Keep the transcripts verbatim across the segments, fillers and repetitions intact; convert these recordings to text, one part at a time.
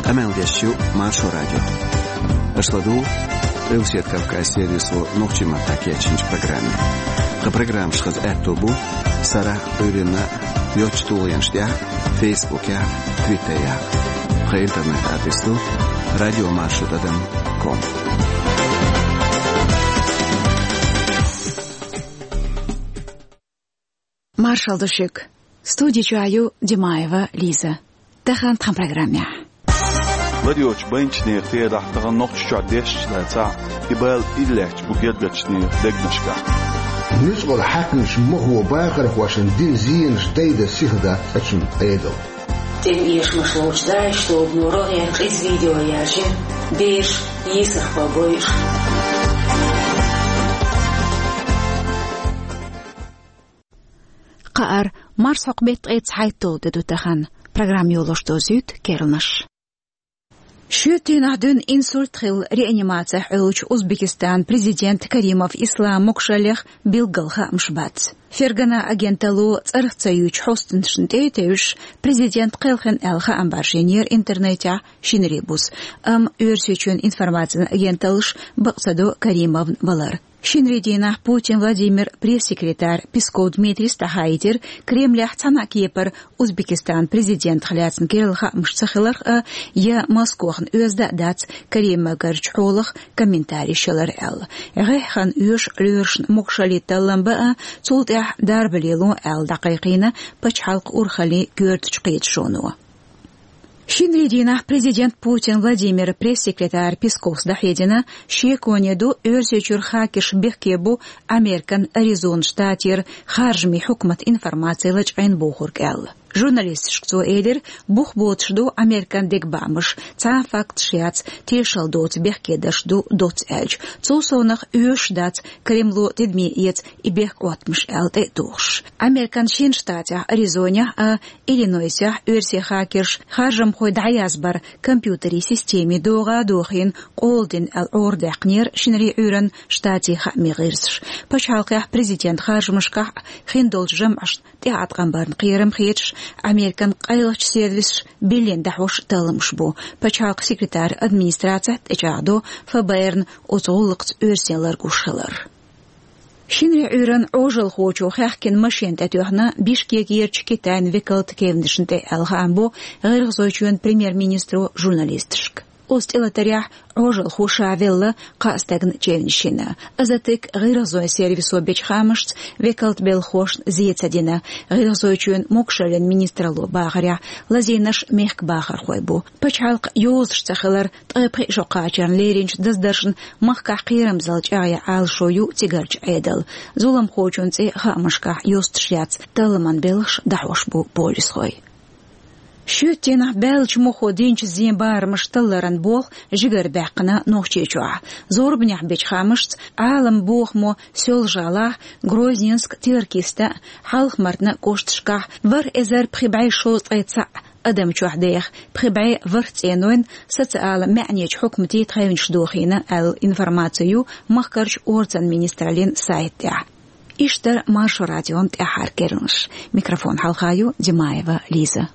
Амелдещу Маршо радио. Ашладу Элсет Кавказ сервису Нохчима Такечинч программе. Ха программ шхаз Эртобу Сара Урина Йочтулянштя Фейсбуке Твиттере. Ха интернет адресу радиомаршрутадам точка ком. Маршал Душик. Студия Чую Димаева Лиза. Тахан тхан программе. Вадиоч бенчнер те дахтаган нохча дешчлаца ибал иллеч бугедгачни дегнашка. نشغل حكمش مهو باخر واشن دين زين جديدة سيخدة اشن ايدو Тем ешь машлоч дай, что обнуроя из видео яжи, бешь, есах побоишь. Qaar Marsoq bet ets hayto dedu tahan program yoluştu züt kernash. Şütün adın insult xil reanimatsiya uluch Uzbekistan prezident Karimov Islam Mokşalih bilgalha mshbat. Fergana agentalu tsarxtsayuch hostin shinteytesh prezident qelxin elha ambarshenir internetya shinribus. Am ürsüçün informatsiya agentalısh baqsado Karimov balar. Шинредина Путин Владимир пресс-секретарь Песков Дмитрий Стахайдер Кремлях Цанакепер Узбекистан президент Хляцн Кирилха Мшцахилах я Москвахн Özda Дац Карима Гарчхолах комментарий шалар эл. Гайхан Үш Лүршн Мокшалиталламба Цултах Дарбелилу эл дақиқина Пачхалк Урхали Гёртчқит шону. Шинредина президент Путин Владимир пресс-секретарь Песков Дахедина Шеконеду Өрсечур Хакиш Бехкебу Американ Аризон штатир Харжми Хукмат информации лачайн Бухург эл. Журналист шкцо эдер бух ботшду Американ дегбамыш ца факт шяц тешал дот бехкедашду дот эльч цусонах үш дац Кремлу тедми ец и бех отмыш элте душ. Американ шин штатя Аризоня а Иллинойся Өрсе Хакерш Харжам хой даязбар компьютери системе дога дохин Олден эл ордекнер шинри үрен штати хамигирш. Пачалках президент Харжмышка хиндолжам аш театран барн қиырым қиетш Американ қайлыч сервис билен дахуш талымш бу. Пачалк секретарь администрация течадо ФБРн озоллықц өрселер гушылыр. Шинри үрен ожыл хочу хахкен машин тәтухна Бишкек ерчкетайн векалт кевнишнте алхамбу ғырғзойчуен премьер-министру журналистшк. Остелатарях ожил хушавелла қастагн чевнишина. Азатык ғырғзой сервису бечхамышц векалт белхош зиецадина. Ғырғзойчуен мокшален министралу бағаря лазинаш мехк бағар хойбу. Пачалк юзшцахылар тайпы жоқачан леринч даздаршын махка қирам залчая алшою тигарч эдал. Зулам хочунцы хамышка юстшяц талыман белш дахошбу полис хой. Шүттен бәлч мұходинч зен бармыш тылларын бол жігір бәқіна ноқчечуа. Зор бінях бечхамышц алым боқму сөл жала Грозненск тиркисті халық мартны коштышқа вар әзір пхибай шоз айтса адам чухдех пхибай варценуен социал мәнеч хукмти тхайвинч дохина әл информацию махкарч орцан министралин сайтя. Иштар Маршо радион тәхар кернш. Микрофон халхаю Димаева Лиза.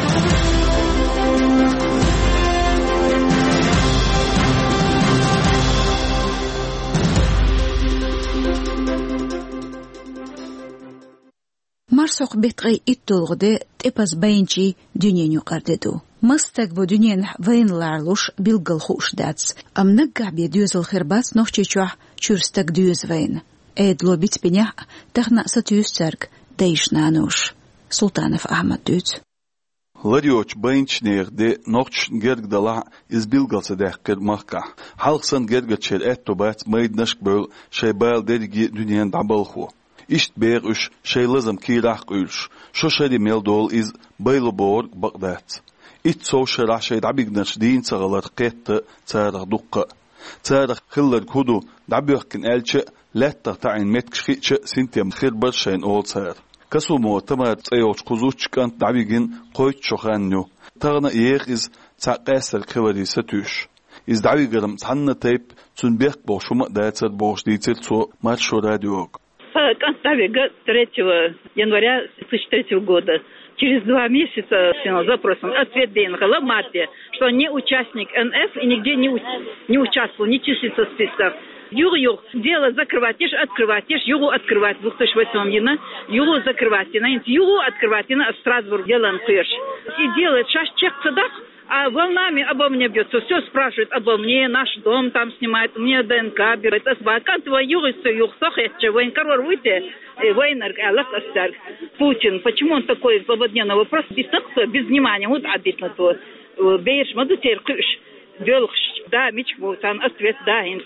Марсоқ бетғай иттолғыды тепаз байынчи дүниен юқардыду. Мастак бу дүниен вайынларлуш билгыл хуш дац. Амнық габе дюзыл хирбац нохчечуах чурстак дюз вайын. Эйдло битпеня тахна сатюз царк дейшнануш. Султанов Ахмад дюц. Ладиоч байынчнерде нохч гергдала из билгалса дәхкер махка. Халқсан гергачер этто бәц майднашк бөл шайбайл дерги дүниен дабылху. Ишт бер үш шейлазам кирах үлш. Шо шади мелдол из байлоборг багдат. Ит соушара шайд абигнаш дин цагалар қетті царах дұққа. Царах хиллар куду дабиохкин әлчі ләттақ тайын меткшхичі синтем хирбар шайн ол цар. Касу мо тамар цайоч кузучкан дабигин қойт шоханну. Тағына ех из цақайсар кывариса түш. Из дабигарам цанна тайп цунбех бошума дайцар бош дейцер цо Маршо радиог. Константавига третьего января две тысячи третьего года Через два месяца с запросом ответ ДНХ мапе, что не участник эн эф и нигде не, не участвовал, не числится в списках. Юр-юр, дело закрывать, ешь открывать, ешь юру открывать, две тысячи восьмом году, юру закрывать, юру открывать, на Страсбург делаем пеш. И делает шаш чек цедах, а волнами обо мне бьется, все спрашивает обо мне, наш дом там снимает, мне ДНК берет, как твой юрист, юрсох, я военкор выйти, военер, Аллах Астар, Путин, почему он такой злободневный вопрос, без такого, без внимания, вот обидно то, бейш, мадутер, кыш, белхш, да, мичку, там ответ, да, им.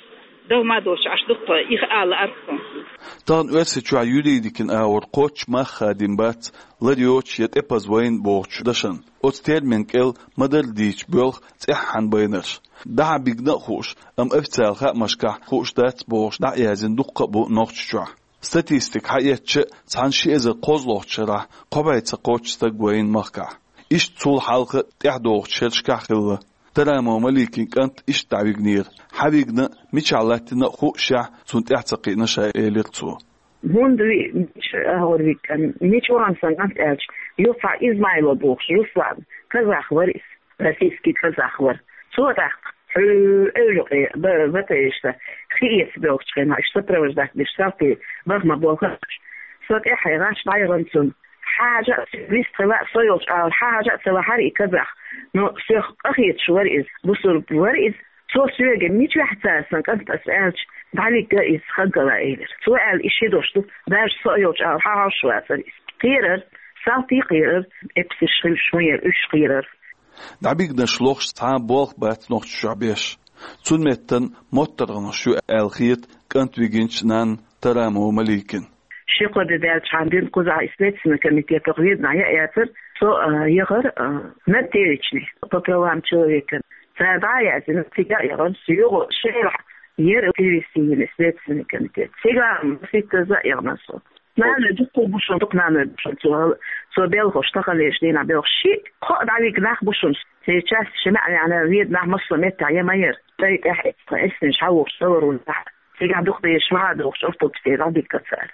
Тан أرسل يريد كن أور قوش ما خادم بات لديوش يتأبز وين بوش دشن أستير من كل مدر ديش بلخ تحن بينش دع بيجنا خوش أم أفتال خا مشكح خوش دات بوش دع يازن دقة بو نقش شو ستاتستيك حياتش تانشي إذا قوزلوش شرح قبعت سقوش استقوين مخكح إيش طول حلقة تحدوش شرشكح خلة ترى مملكين كانت إيش تعبينير حبيبنا مش علاتنا خوشة سنت اعتقدنا شيء لقصو. هندوي مش هوريك مش وانسان كانت أج يوفع إسماعيل بوخ يوفع كذا خبريس رئيسكي كذا خبر صوت أولوكي بتيجته خيس بوخ كنا اشتبروا ذاك بشتاقي بغم بوخش صوت إحيى راش بايرنسون حاجة بيست خلاص صيوش أو حاجة سوى حري كذا نو شيخ أخيت شو ورئيس بصور ورئيس شو سوى ميت واحد ساسن كنت أسألش بعليك جائز خجلة إيلر سؤال إيش يدوشتو داش صيوش أو حاجة شو أسريس قيرر ساعتي قيرر إبسش شوية إيش قيرر دعبيك نشلوخش تعب بوخ بات نوخش شعبيش تون متن مطرغن شو الخيط كنت ويجينش نان ترامو مليكن شيقو دالش عندين قزع إسلاتسنا كانت يتغيرنا يأتر سو يغر نتيجني تطلعام شويكن فدعي عزيزي تيجا يغر سيوغو شيرح يرو كيريسين إسلاتسنا كانت تيجا في كذا يغنصو نعمل دقو بوشن دق نعمل بوشن سو بيلغو اشتغل يشدين بيلغ شيء قد عليك ناخ بوشن سيتشاس شمعني على ريد ناخ مصر متع يمير تايت احد اسن شعوق صور والنحر تيجا دق بيشمع دوغ شرطو كتير عندي كتسار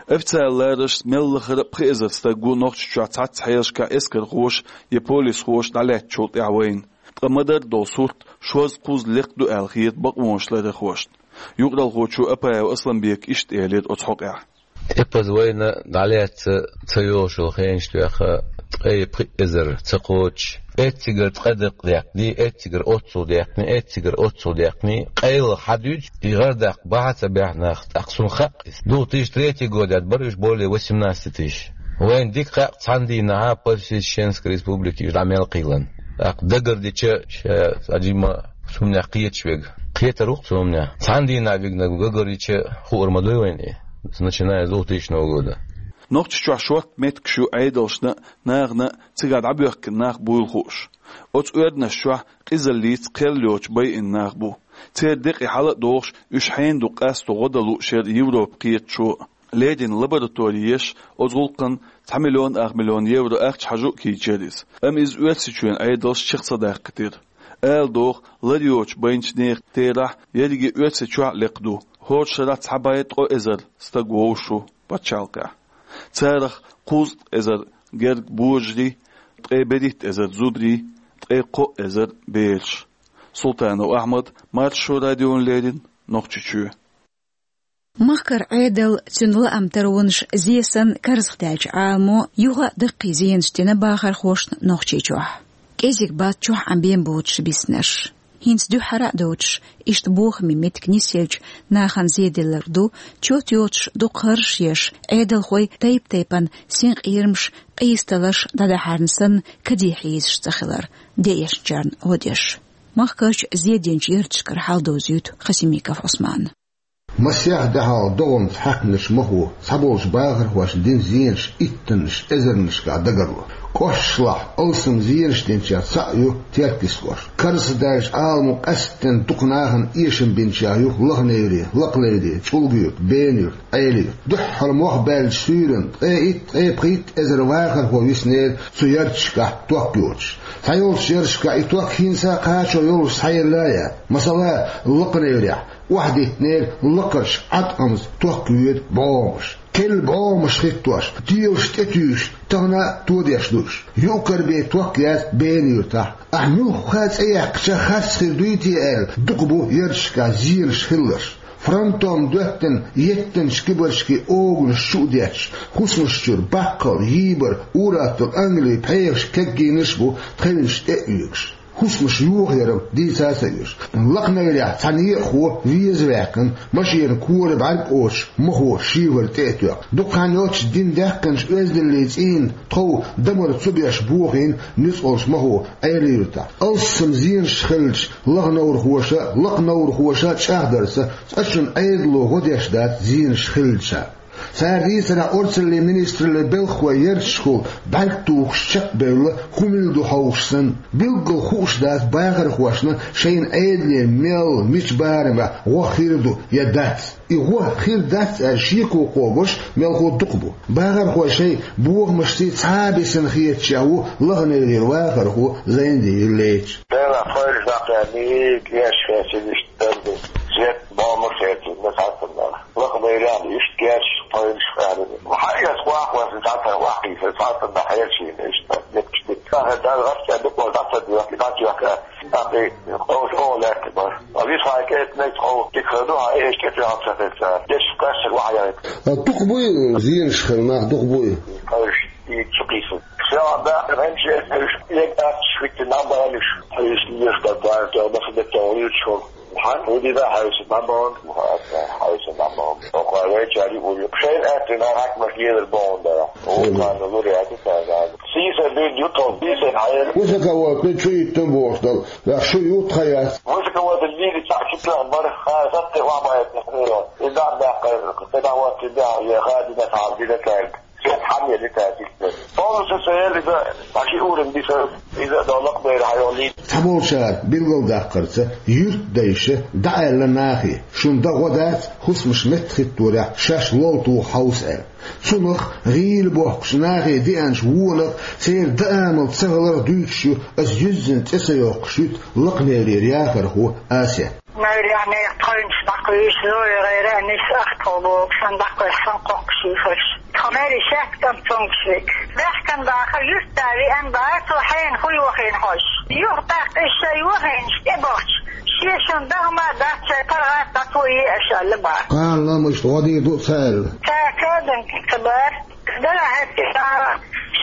افتالارش ملخر بخيزر ستاقو نوخش شعتات حيرشكا اسكر خوش يبوليس خوش نالات شوط اعوين قمدر دو صورت شوز قوز لقدو الخيط بقوش لدى خوشت يقدر خوشو أبا وأصلا بيك إشت إيليد أتحق إع إبز وين دعليات تيوش الخينش تيخا أي بخيزر تقوش اتجر تقدق ديقني اتجر أوتسو ديقني اتجر أوتسو ديقني قيل حدود يغردق بعث بيحنا أقسم خاقس دو تيش تريتي قودات بريش بولي وسمناس تيش وين ديك خاقس عندي نعا بوليسيشنسك ريسبوبليكي جعمل قيلن أق دقر دي تشا أجيما سمنا قيت شويق قيت روح سمنا عندي نعبيقنا ققر دي تشا خور مدوي وين إيه начиная с две тысячи года. نقطة شو عشوات ميت شو عيدوشنا ناغنا تقعد عبيك ناغ بو الخوش أت أردنا شو قزليت قليوش بي الناغ بو تيردق حلق دوش يش حين دو قاس دو غدلو شير يورو بقيت شو ليدين لابراتوريش أزغلقن تمليون أغ مليون يورو أغش حجو كي جيريز أم إز أرسي شوين عيدوش شخصة داق كتير آل دوغ لديوش بينش نيغ تيرح يديجي أرسي شو لقدو هوش شرات حبايت أو إزر ستقوشو باتشالقع تارخ قوز إزر جرق بوجري تقيبديت إزر زودري تقيقو إزر بيلش سلطان وأحمد مارشو راديون ليدين نقششو مخكر عيدل تنلا أم ترونش زيسن كرزختاج عامو يوغا دقي زينشتنا باخر خوش نقششوح كيزيك بات شوح عم بين بوتش بيسنش هينس دو حرق دوتش إشت بوخ ميمت كنيسيج ناخن زيد اللردو چوت يوتش دو قرش يش عيدل خوي تايب تايبان سينق إيرمش قيستلش دادا حارنسن كدي حيز شتخلر ديش جارن وديش مخكش زيدين جيرتشكر حال دوزيوت خسيميكاف عثمان مسيح دهال دوم حقنش مهو صبوش باغر واش دين زينش إتنش إزرنش قادقرلو قشلح أوسم زينش دينشا سايو تيركسكوش كرس داش آلمو قستن تقناهن إيشن بينشايو لغنيري لقليري چولغيو بينيو أيليو دحر موخبال سيرن ايت اي بقيت إزر واغر هو يسنير سيرتشكا توقيوش سايول شيرشكا إتوق هينسا قاشو يول ساير لايا مسلا لقنيري واحد اثنين لقرش عطقمز توقيوت بومش كل بعو مش خطوش تيوش تتيوش تغنى توديش دوش يوكر بيت وقيات بين يرتاح أحنو خاص أيك شخص خردويتي آل دقبو يرشكا زيرش خلش فرانتوم دوتن يتن شكبرشكي اوغن شوديش خصمشتر باقل يبر اوراتل انجلي بيرش كجي نشبو تخينش ايوش خصمش يوغيرم دي ساسيوش لقنا يلع تانيه خو ويزواكن ماشين كور بعرق اوش مخو شيور تيتوك دوكان يوتش دين داكنش ازدليتين تو دمر تسبيش بوغين نسولش مخو ايريرتا السم زين شخلش لغنور خوشا لقنور خوشا تشاهدرسا اشن ايدلو غديش دات زين شخلشا ساريسنا أرسل لمنستر لبلخ ويرشخو بعدتوخ شقبل خمل دو حوشسن بلغل خوش دات باغر خوشنا شين ايدلي ميل مش بارما وخير دو يدات إيغو خير دات شيكو قوغش ميلخو دقبو باغر خوشي بوغ مشتي تابي سنخيت شاو لغن الغيرواغر خو زين دي الليج بلا خير داقاني كياش فاسي نشتردو زيت بامر فاتي نسعطنا رقم إيران يشتكاش طيب شفاره وحقيقة سواق وزيزاتها وحي في ساعة النحيل شيء نشتا نكشتك هذا الغفت عندك وضعت دلوقتي باتي وكا تعطي قوش أولا كبار وبيش حاكيت نيتخو تكخدوها إيش كيف يعطي السار ليش كاشر وحيات تقبوي زين شخل ما تقبوي قوش يتشقيسو سواء بقى غنشي يبقى شويت النمبر ليش حيش ليش قدار بخد التوريد شو حن ودي ده حيش النمبر حيش النمبر وقالوا جاري ولي شيء أتنا هاك مكير البون ده وكان نقول يا تفاعل سيسا بين يوتيوب سيسا حيل وش كوا بتشوي تنبوش ده لا شو يوتخيات وش كوا اللي تعشق له مره خاصة وما يتخيله إذا ده قد هو تبع يا خالد ده تعب ده كان حمية لتأتيك فوق السيارة إذا عشي أورم دي إذا دولق بير حيولين تبول شار بيلغل داقرسة يرد دايشة دعا لناخي شون دا غدات خصمش متخد تورا شاش لولتو حوس آل سنخ غيل بوحكش ناخي دي أنش وولق سير دامل تسغلر دوتشو أز يزن تسيوقشوت لقني لرياخر هو آسيا ما يعني قلنش دقيش لوي غير أنيس أخطبوك سندقل سنقوكشي فش خماري شاكتن تنكشيك بحكن داخل يستاري أن بات وحين خوي وحين حوش يغتاق الشي وحين اشتبوش شيشن دهما دات شاكرات تطوي أشال لبعض قال لا مش غادي دو سال تاكدن كبار دلعت كسارة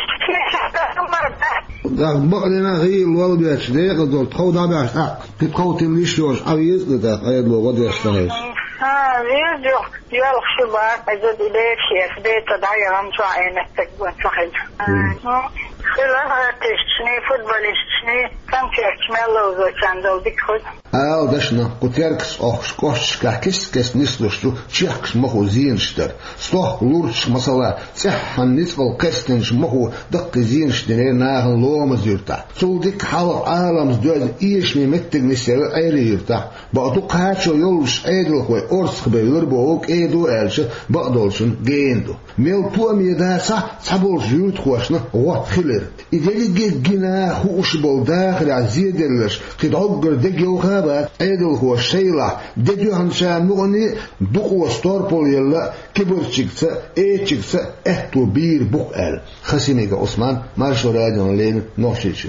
ده بقلنا غير والله بيش ده قدر تخو ده بيش حق تتخو تمليش يوش عويز ده قايد لو غادي يشتغل ها يجو يالخ شباب أجد إليك شيخ بيت دعي غمشو عينك تكبون صحيح خلال تشتني فوتبوليستني كم تشمل وزو كاندل بيكخد آه دشنا قتيركس أخش كوش كحكس كس نسلوشتو تشيخكس مخو زينشتر صح لورش مثلا صح النسبة القستنش مخو دق زينشتنير ناهن لومز يرتاح صودك حلق عالمز دوز إيش ممتق نسير أيري يرتاح بقدوك هاتشو يولش أيدل خوي أرسخ بيور بوك أيدو ألش بقدولشن جيندو ميل توام يداسا صبولش يوت خوشنا وات خلر إذا جيت جنا خوش بالداخل عزيدلش قد عقر دقيو غابات أيدل هو الشيلة دقيو هنشان مغني دقو ستوربول يلا كبر تشكسا اي تشكسا احتو بير بقال خسيميك عثمان مارشو راديون لين نوشيشي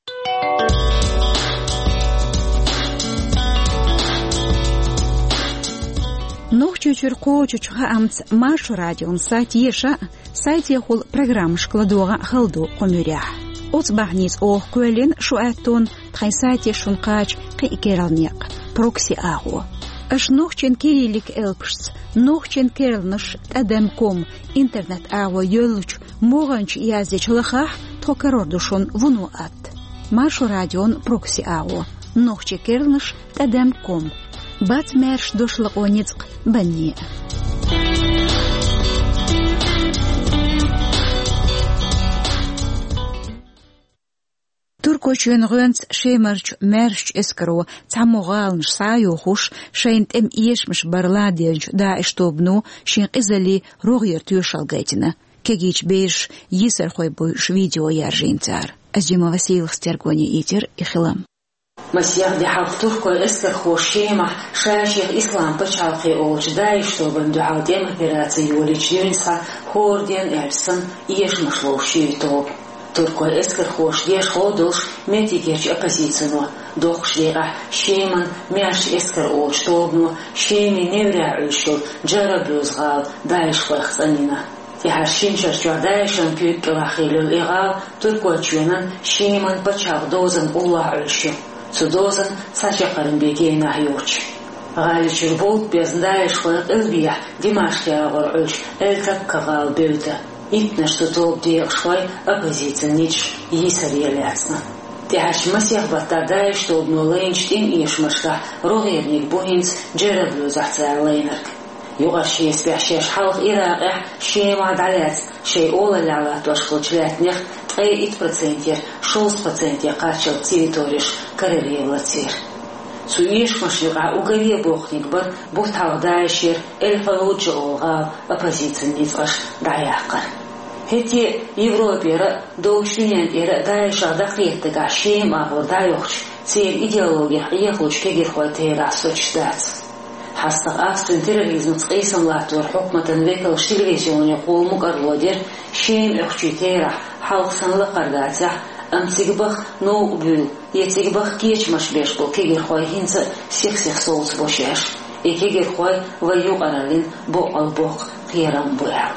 Нохчучур коучучха амц марш радион сайт еша сайт ехул программ шкладуга халду комюрях. Оцбахниц ох куэлин шуаттон тхай сайт ешун кач кикералнек прокси агу. Аш нохчен кириллик элпшц нохчен керлнш тадемком интернет агу йолуч моганч языч лахах токарордушон вунуат. Марш радион прокси агу нохче керлнш тадемком Бат мерш дошло онецк банне. Туркочен гönц шемерч мерш эскро цамогалнш саюхуш шейнт эм иешмш барладенч да эштобну шин изали рогер тюшалгайтина. Кегич беш йисер хойбу видео яржинцар. Азима Василов стергони итер и хилам. مسيح دي حق تركو اسكر خوشيمة شاشيخ إسلام بچالقي أولش دايشتو بندعاو دي مهبراتي يوليج دينسا هوردين إرسن إيش مشلوشي توب تركو اسكر خوش ديش خودوش ميتيكيش أبازيتنو دوخش ديغا شيمن مياش اسكر أولش توبنو شيمي نورع عيشو جربلوز غال دايش خويختنينا يحشين شرجع دايشن بيك واخيلو الإغال تركو تشوينن شيمن بچاق دوزن الله عيشو سدوزن ساجقرن بيجينا هيوش غالي شربوت بيزندايش خلق البيح دماغ ياغر عيش التك كغال بيوتا إتنش تطوب ديق شوي أبازيتن نيش يسر يلعسنا تحش مسيح بطا دايش توب نولينش تين إيش مشكح روغيرنيك بوهينس جربلو زحتزار لينرك يغش يسبح شيش حلق إراقح شي معدلات شي أولا لعلات واشخلش لاتنيخ أي إت процентер шесть процентов قاتشل территориш карелиевлатир. Суиш машига угорье бухник бар бухтал дайшир эльфалуджи олга оппозиционниц аш даяқар. Хети Европера доушинен ера дайша дақиеттіга шеем ағыр дайоқч цер идеология иехлуч кегер хватера сочтац. حسق أفسن تيروريزم تقيسم لاتور حكمة ويكل شتلفزيون يقول مقرلودير شيم اخشي تيرح حلق سن لقرداتح أم تيقبخ نو بيل يتيقبخ كيش مش بيشبو كيجر خواي هنس سيخ سيخ صوت بوشيش اي كيجر خواي ويو قرالين بوق البوق قيران بوع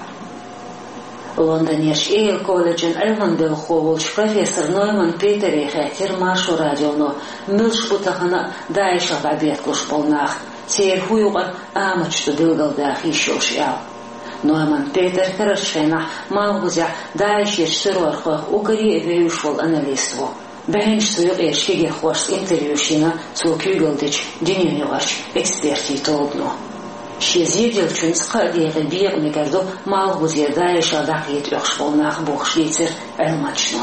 لندنيش ايل كوليجن علمان دل خوولش بروفيسور نويمان بيتر خاتر مارشو راديونو ملش بوتاخنا دايشة بعبيت كوش بولناخ سير هويوغا آمتشتو دلغل داخي شوشياو نويمان بيتر كرشفينا مالغوزيا دايش يشترور خوخ وقري بيوشول أناليستو بهنشتو يقيش كيجي خوش انتريوشينا تو كيوغلديش دينيو يغاش اكسبيرتي طولبنو شي زيدل چونس قاديغ بيغ ميكردو مالغوزيا دايش داخيت يخشبول ناخ بوخشليتر علماتشنو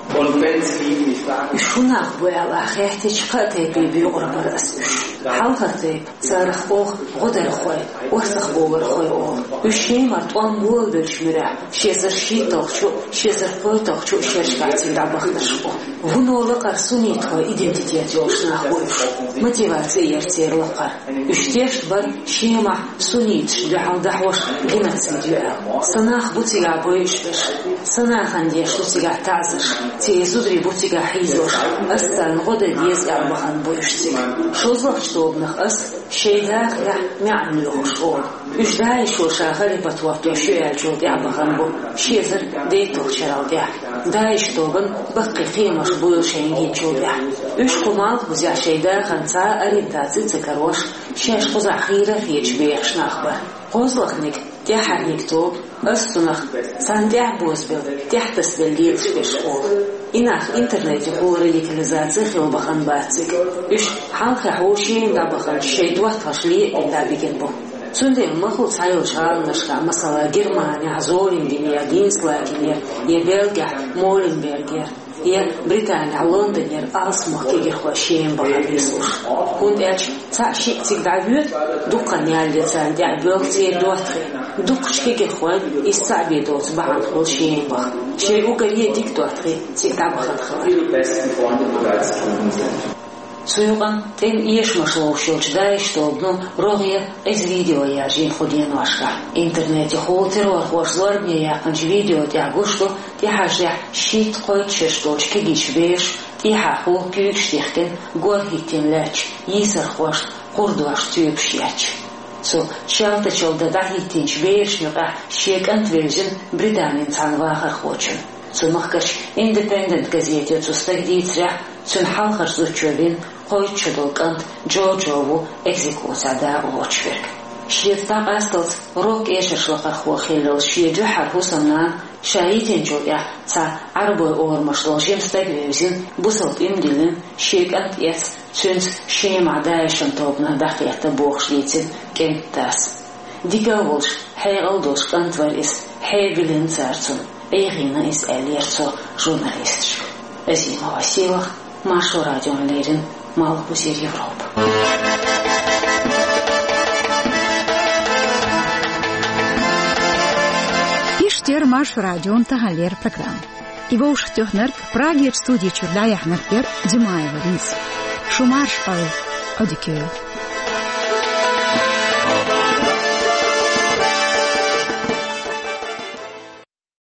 شوناخ بويا خيحتي قاتي بيبي غرب راس حلقتي صارخ اوغ غدر خوي وسخ بوغر خوي اوغ وشي مرطوان بول بالشمرع شيزر شي توخشو شيزر فول توخشو شيشكاتي دابخنشو ونولق قرسوني تو идентитет يوشنا خويش мотивация يرتير لقر اشتيش بر شيما سونيت دحال دحوش جنسيد يا صناخ بوتيغا بويش بش صناخ عنديش بوتيغا تعزش تيزودري بوتيغا حيزوش أستان غدا ديز أربعان بويشتيغ شوزلق شتوبنخ أس شيداخ يح معنلوش أول إش دايش وشاغري بطوفتو شوية جود أربعان بو شيزر ديتوخ شرال ديح دايش توبن بقي خيمش بويل شينجي جود يح إش قمال بوزيع شيداخ انتا أرينتاتي تكروش شيش قزع خيرة فيش بيخش ناخبه قوزلقنك تحرنك توب أستنخ ساندع بوزبل تحتس بالليل شبش أول إناخ إنترنت يقول ريليكاليزاتي خيو بخان باتيك إش حالك حوشين دا بخان شيدوات فشلي إلا بيجنبو سندي مخلط سايو شغال نشكا مثلا جرمانيا زولندينيا دينسلاكينيا يا بلغيا مولنبرجر يا بريطانيا لندنيا أسمح كيجي خوشين بخان يسوش كنت أش تاشي تقدعبيت دوكان يالي ساندع بلغتي دواتخي دوكش كيجي خوان يستعبي دوت بحان خوشين بخ شيء وقريه ديك دواتخي تقدع بخان خوان سويقان تين إيش مشلوشيوش دايش توبنو روغية إز فيديو ياجين خودين واشكا إنترنت يخوتر وخوش زوربني ياقنج فيديو تياغوشتو تيحاجيح شيت قويت ششتوش كيجيش بيش تيحاخو كيوكش تيخكن غور هيتين لاش يسر خوش قردواش تيوبش ياج سو شالتا شالتا دا هيتين شبيش نقع شيك انت فيرجن بريطانين تانواخر خوشن سو مخكش إندبندنت газете تستجديت رح سن حلقش زوجين قويت شدول كانت جو جوو إكزيكوسا دا ووشفرك شيت تاق أستلت روك إيشش لقر خو خيلو شيجو حرهوسمنان شايتين جويا تا عربو أور مشلوشين ستجوزين بوصلت إمدلين شيك أنت يت سنس شيم عدايشن توبنا دقيقة بوخشليتين كنت تاس ديكاولش حيغلدوش كانت ورئيس حيبلين سارتون أيغينا إس أليرتو جورناليستش أزيما وسيلة Маршо радион Лерин, Малбузир Европа. Иштер Маршо радион Тагалер программ. Его уж тёхнерк Праге в студии Чурдая Хнерпер Димаева Лиз. شمارش قل أديكو